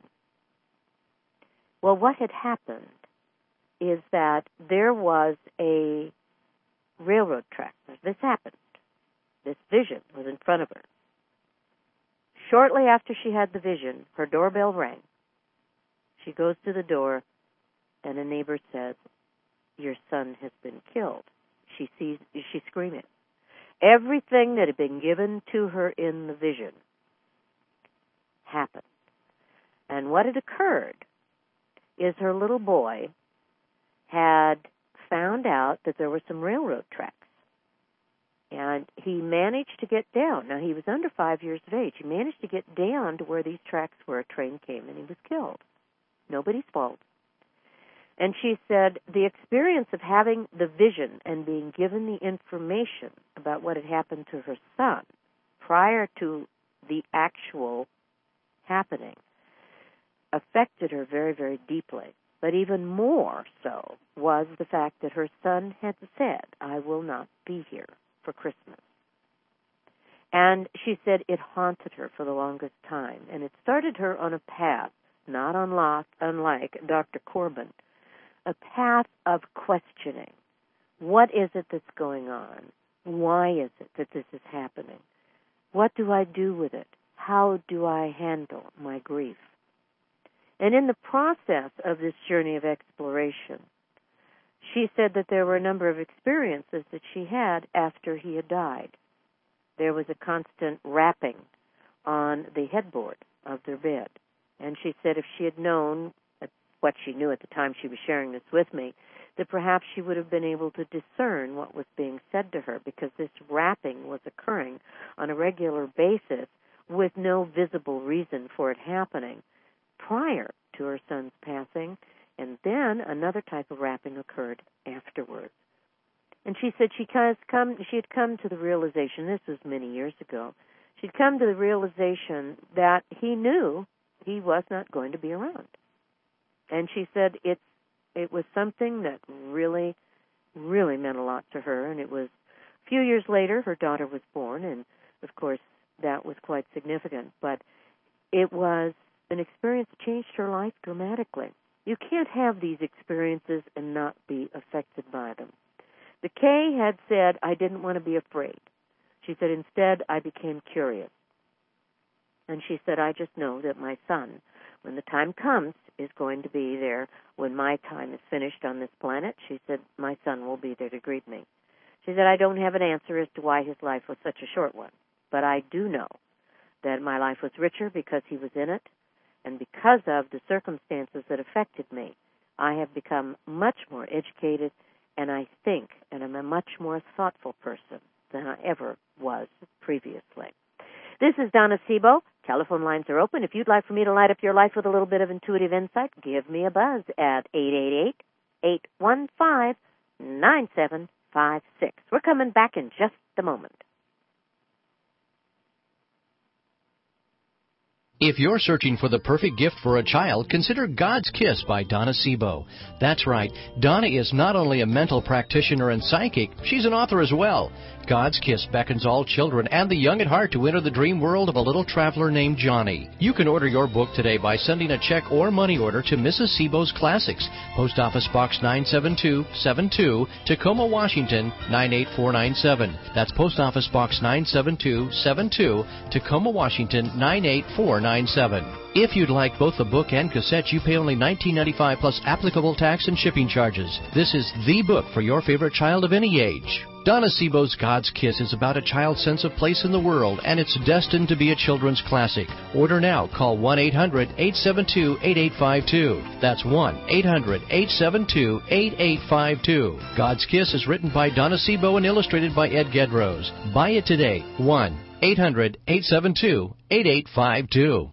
Well, what had happened is that there was a railroad track. This happened. This vision was in front of her. Shortly after she had the vision, her doorbell rang. She goes to the door, and a neighbor says, your son has been killed. She sees, she's screaming. Everything that had been given to her in the vision happened. And what had occurred is her little boy had found out that there were some railroad tracks. And he managed to get down. Now, he was under five years of age. He managed to get down to where these tracks were. A train came, and he was killed. Nobody's fault. And she said the experience of having the vision and being given the information about what had happened to her son prior to the actual happening affected her very, very deeply. But even more so was the fact that her son had said, I will not be here for Christmas. And she said it haunted her for the longest time. And it started her on a path, not unlike, unlike Doctor Corbin, a path of questioning. What is it that's going on? Why is it that this is happening? What do I do with it? How do I handle my grief? And in the process of this journey of exploration, she said that there were a number of experiences that she had after he had died. There was a constant rapping on the headboard of their bed. And she said if she had known what she knew at the time she was sharing this with me, that perhaps she would have been able to discern what was being said to her, because this rapping was occurring on a regular basis with no visible reason for it happening prior to her son's passing, and then another type of rapping occurred afterwards. And she said she has come, she had come to the realization, this was many years ago, she'd come to the realization that he knew he was not going to be around. And she said it, it was something that really, really meant a lot to her. And it was a few years later, her daughter was born, and, of course, that was quite significant. But it was an experience that changed her life dramatically. You can't have these experiences and not be affected by them. The Kay had said, I didn't want to be afraid. She said, instead, I became curious. And she said, I just know that my son, when the time comes, is going to be there. When my time is finished on this planet, she said, my son will be there to greet me. She said, I don't have an answer as to why his life was such a short one, but I do know that my life was richer because he was in it, and because of the circumstances that affected me, I have become much more educated, and I think, and I'm a much more thoughtful person than I ever was previously. This is Donna Sebo. Telephone lines are open. If you'd like for me to light up your life with a little bit of intuitive insight, give me a buzz at eight eight eight, eight one five, nine seven five six. We're coming back in just a moment. If you're searching for the perfect gift for a child, consider God's Kiss by Donna Sebo. That's right, Donna is not only a mental practitioner and psychic, she's an author as well. God's Kiss beckons all children and the young at heart to enter the dream world of a little traveler named Johnny. You can order your book today by sending a check or money order to Missus Sebo's Classics, Post Office Box nine seven two seven two, Tacoma, Washington nine eight four nine seven. That's Post Office Box nine seven two seven two, Tacoma, Washington nine eight four nine seven. If you'd like both the book and cassette, you pay only nineteen ninety-five plus applicable tax and shipping charges. This is the book for your favorite child of any age. Donna Sebo's God's Kiss is about a child's sense of place in the world, and it's destined to be a children's classic. Order now. Call one eight hundred eight seven two eight eight five two. That's one eight hundred eight seven two eight eight five two. God's Kiss is written by Donna Sebo and illustrated by Ed Gedrose. Buy it today. one eight hundred eight seven two eight eight five two.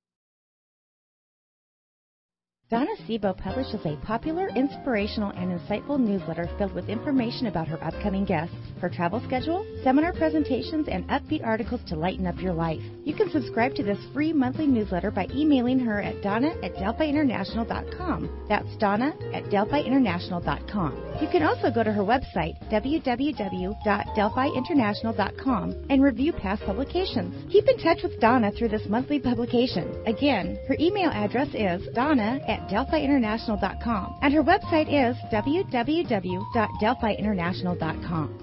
Donna Sebo publishes a popular, inspirational, and insightful newsletter filled with information about her upcoming guests, her travel schedule, seminar presentations, and upbeat articles to lighten up your life. You can subscribe to this free monthly newsletter by emailing her at donna at delphi international dot com. That's donna at delphi international dot com. You can also go to her website, w w w dot delphi international dot com, and review past publications. Keep in touch with Donna through this monthly publication. Again, her email address is donna at delphi international dot com, and her website is w w w dot delphi international dot com.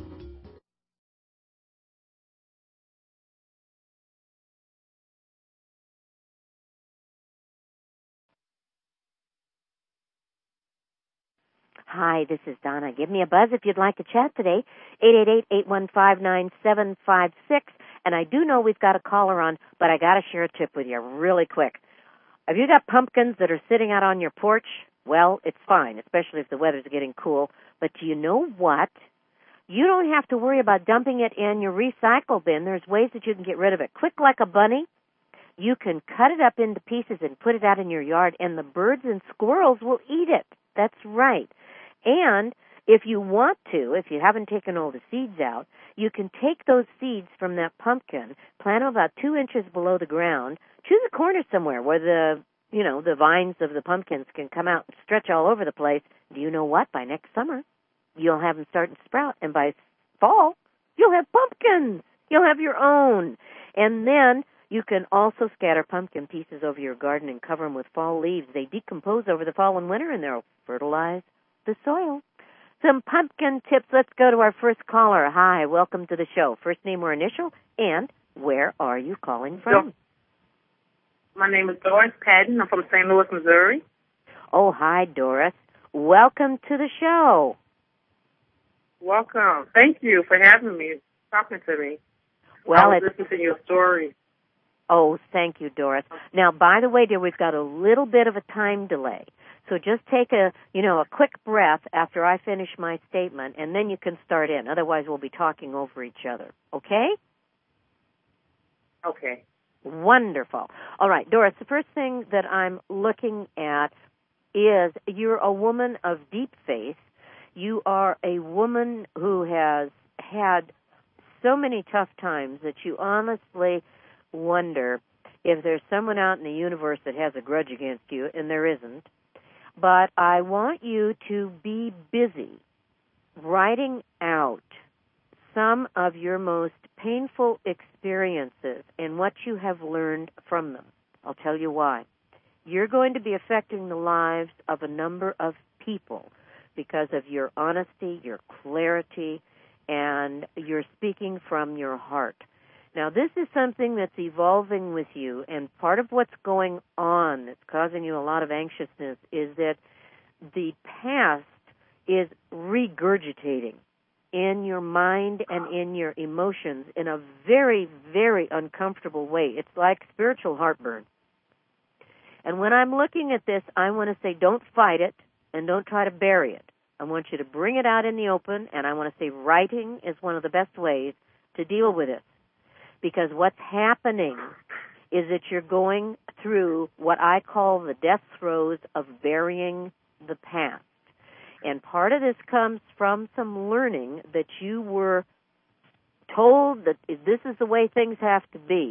Hi, this is Donna. Give me a buzz if you'd like to chat today, eight eight eight, eight one five, nine seven five six. And I do know we've got a caller on, but I got to share a tip with you really quick. Have you got pumpkins that are sitting out on your porch? Well, it's fine, especially if the weather's getting cool. But do you know what? You don't have to worry about dumping it in your recycle bin. There's ways that you can get rid of it. Quick like a bunny, you can cut it up into pieces and put it out in your yard, and the birds and squirrels will eat it. That's right. And if you want to, if you haven't taken all the seeds out, you can take those seeds from that pumpkin, plant them about two inches below the ground, choose a corner somewhere where the, you know, the vines of the pumpkins can come out and stretch all over the place. Do you know what? By next summer, you'll have them starting to sprout, and by fall, you'll have pumpkins. You'll have your own. And then you can also scatter pumpkin pieces over your garden and cover them with fall leaves. They decompose over the fall and winter, and they'll fertilize the soil. Some pumpkin tips. Let's go to our first caller. Hi, welcome to the show. First name or initial, and where are you calling from? My name is Doris Patton. I'm from Saint Louis, Missouri. Oh, hi, Doris. Welcome to the show. Welcome. Thank you for having me, talking to me. Well, I was it's, listening to your story. Oh, thank you, Doris. Now, by the way, dear, we've got a little bit of a time delay. So just take a, you know, a quick breath after I finish my statement, and then you can start in. Otherwise, we'll be talking over each other. Okay? Okay. Wonderful. All right, Doris, the first thing that I'm looking at is you're a woman of deep faith. You are a woman who has had so many tough times that you honestly wonder if there's someone out in the universe that has a grudge against you, and there isn't. But I want you to be busy writing out some of your most painful experiences and what you have learned from them. I'll tell you why. You're going to be affecting the lives of a number of people because of your honesty, your clarity, and you're speaking from your heart. Now, this is something that's evolving with you, and part of what's going on that's causing you a lot of anxiousness is that the past is regurgitating in your mind and in your emotions in a very, very uncomfortable way. It's like spiritual heartburn. And when I'm looking at this, I want to say don't fight it and don't try to bury it. I want you to bring it out in the open, and I want to say writing is one of the best ways to deal with it. Because what's happening is that you're going through what I call the death throes of burying the past. And part of this comes from some learning that you were told that this is the way things have to be.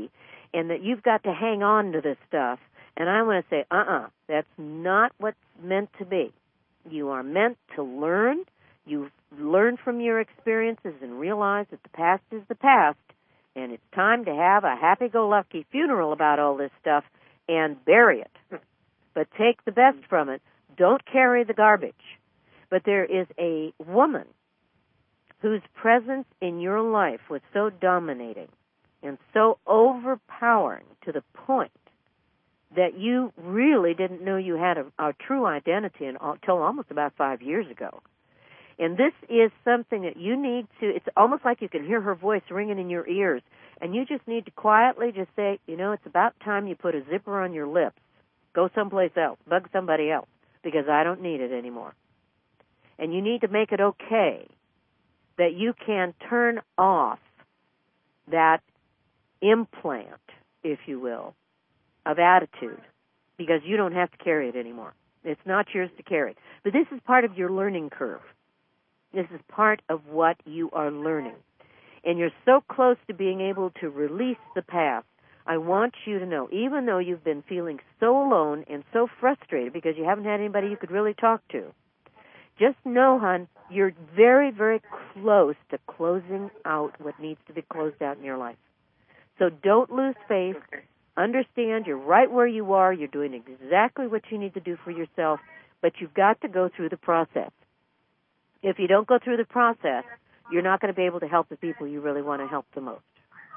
and that you've got to hang on to this stuff. And I want to say, uh-uh, that's not what's meant to be. You are meant to learn. You learn from your experiences and realize that the past is the past, and it's time to have a happy-go-lucky funeral about all this stuff and bury it. But take the best from it. Don't carry the garbage. But there is a woman whose presence in your life was so dominating and so overpowering to the point that you really didn't know you had a, a true identity until almost about five years ago. And this is something that you need to, it's almost like you can hear her voice ringing in your ears, and you just need to quietly just say, you know, it's about time you put a zipper on your lips. Go someplace else. Bug somebody else, because I don't need it anymore. And you need to make it okay that you can turn off that implant, if you will, of attitude, because you don't have to carry it anymore. It's not yours to carry. But this is part of your learning curve. This is part of what you are learning. And you're so close to being able to release the past. I want you to know, even though you've been feeling so alone and so frustrated because you haven't had anybody you could really talk to, just know, hon, you're very, very close to closing out what needs to be closed out in your life. So don't lose faith. Understand you're right where you are. You're doing exactly what you need to do for yourself, but you've got to go through the process. If you don't go through the process, you're not going to be able to help the people you really want to help the most.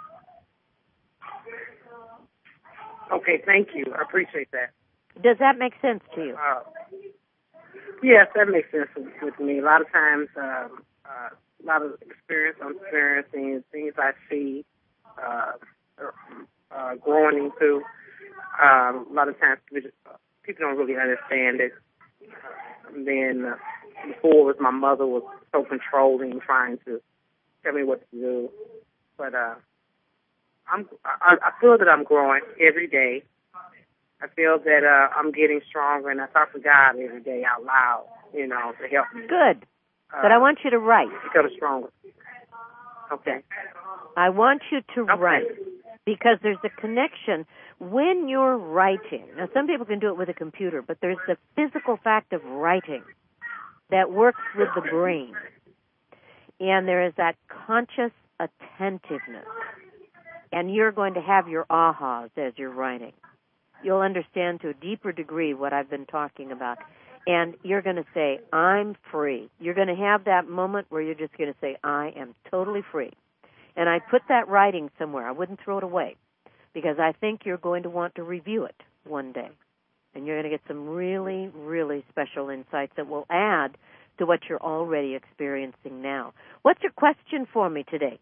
Okay, thank you. I appreciate that. Does that make sense to you? Uh, yes, that makes sense with, with me. A lot of times, um, uh, a lot of experience I'm experiencing, things I see, uh, uh, growing into. Um, a lot of times people, just, uh, people don't really understand it. And then uh, before it was my mother was so controlling, trying to tell me what to do. But uh, I'm, I, I feel that I'm growing every day. I feel that uh, I'm getting stronger, and I talk to God every day out loud, you know, to help me. Good. Uh, but I want you to write. Become stronger. Okay. I want you to okay. write, because there's a connection when you're writing. Now, some people can do it with a computer, but there's the physical fact of writing that works with the brain. And there is that conscious attentiveness. And you're going to have your ahas as you're writing. You'll understand to a deeper degree what I've been talking about. And you're going to say, I'm free. You're going to have that moment where you're just going to say, I am totally free. And I put that writing somewhere. I wouldn't throw it away, because I think you're going to want to review it one day. And you're going to get some really, really special insights that will add to what you're already experiencing now. What's your question for me today?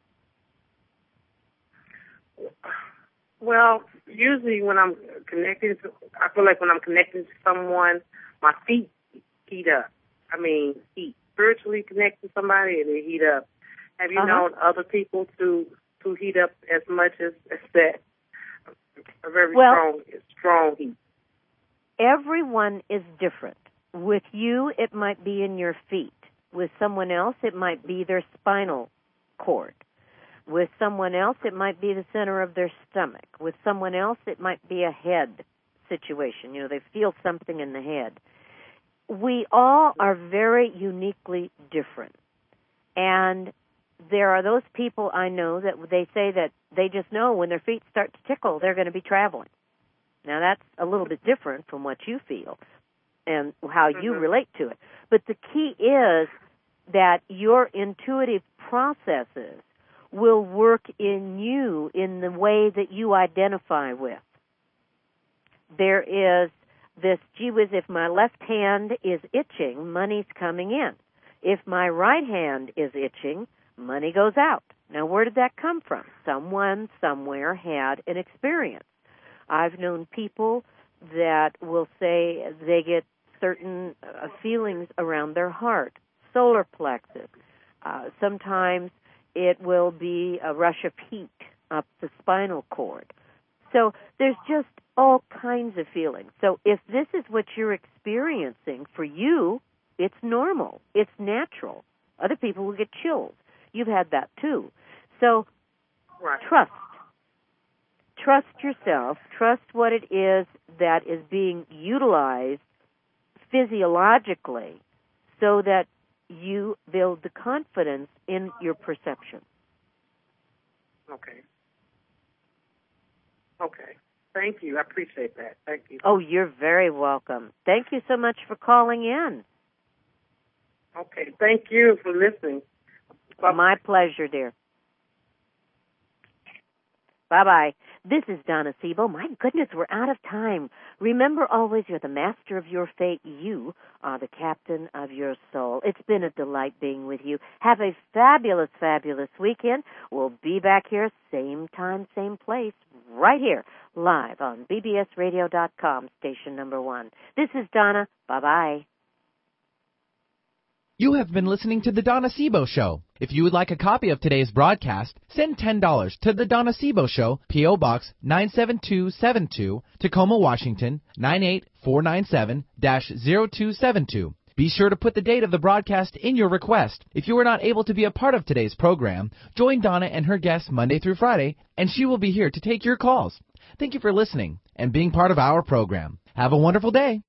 Well, usually when I'm connected to, I feel like when I'm connected to someone, my feet heat up. I mean, heat. Spiritually connect to somebody and they heat up. Have you uh-huh. known other people to to heat up as much as, as that? A very well, strong, strong heat. Everyone is different. With you, it might be in your feet. With someone else, it might be their spinal cord. With someone else, it might be the center of their stomach. With someone else, it might be a head situation. You know, they feel something in the head. We all are very uniquely different. And there are those people I know that they say that they just know when their feet start to tickle, they're going to be traveling. Now, that's a little bit different from what you feel and how you mm-hmm. relate to it. But the key is that your intuitive processes will work in you in the way that you identify with. There is this, gee whiz, if my left hand is itching, money's coming in. If my right hand is itching, money goes out. Now, where did that come from? Someone somewhere had an experience. I've known people that will say they get certain uh, feelings around their heart, solar plexus. Uh, sometimes it will be a rush of heat up the spinal cord. So there's just all kinds of feelings. So if this is what you're experiencing, for you, it's normal. It's natural. Other people will get chills. You've had that too. So right. trust. trust yourself, trust what it is that is being utilized physiologically so that you build the confidence in your perception. Okay. Okay. Thank you. I appreciate that. Thank you. Oh, you're very welcome. Thank you so much for calling in. Okay. Thank you for listening. Bye. My pleasure, dear. Bye-bye. This is Donna Sebo. My goodness, we're out of time. Remember always, you're the master of your fate. You are the captain of your soul. It's been a delight being with you. Have a fabulous, fabulous weekend. We'll be back here, same time, same place, right here, live on B B S radio dot com, station number one. This is Donna. Bye-bye. You have been listening to The Donna Sebo Show. If you would like a copy of today's broadcast, send ten dollars to The Donna Sebo Show, P O. Box nine seven two seven two, Tacoma, Washington, nine eight four nine seven dash zero two seven two. Be sure to put the date of the broadcast in your request. If you were not able to be a part of today's program, join Donna and her guests Monday through Friday, and she will be here to take your calls. Thank you for listening and being part of our program. Have a wonderful day.